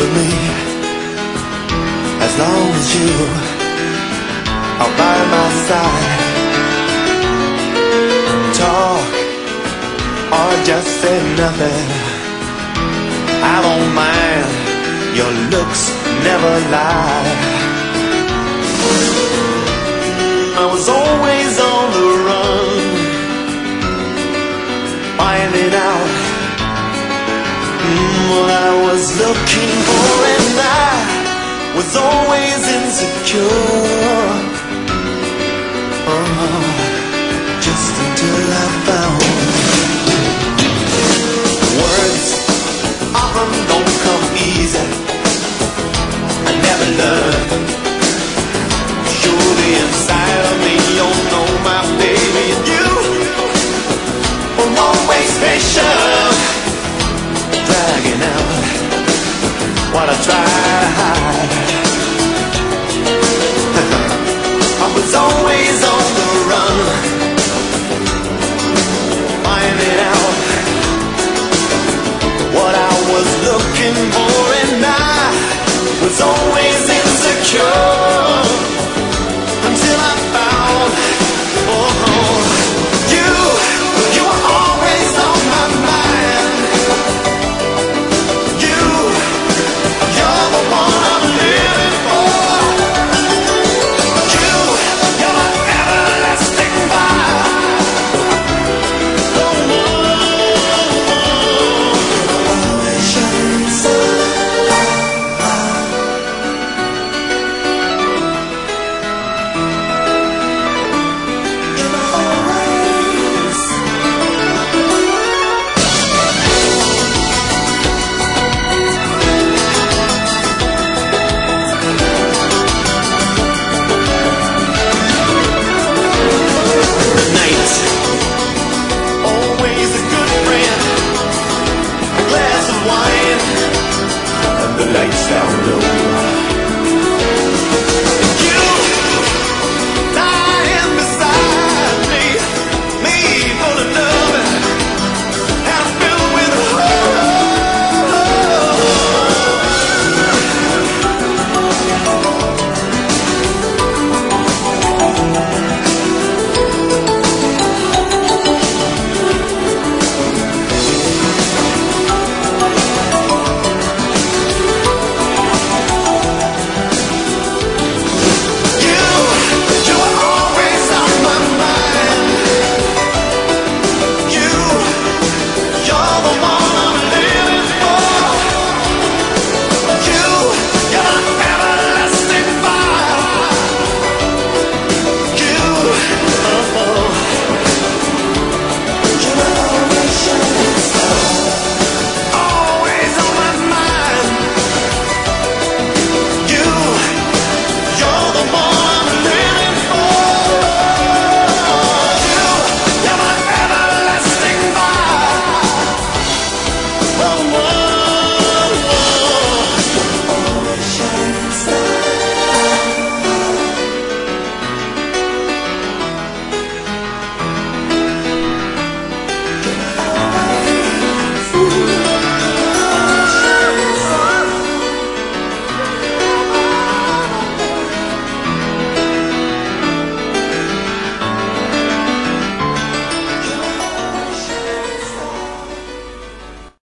with me as long as you are by my side. Talk or just say nothing, I don't mind, your looks never lie. I was always on the run, finding out what I was looking for, and I was always insecure. Just until I found words often don't come easy. I never learned. Surely inside of me, you'll know my baby, and you were always patient, dragging out what I tried to hide. I was always on the run, finding out what I was looking for, and I was always insecure until I found, you were always on my mind. You're the one I'm living for. You're my everlasting fire. Always a good friend, a glass of wine, and the lights down.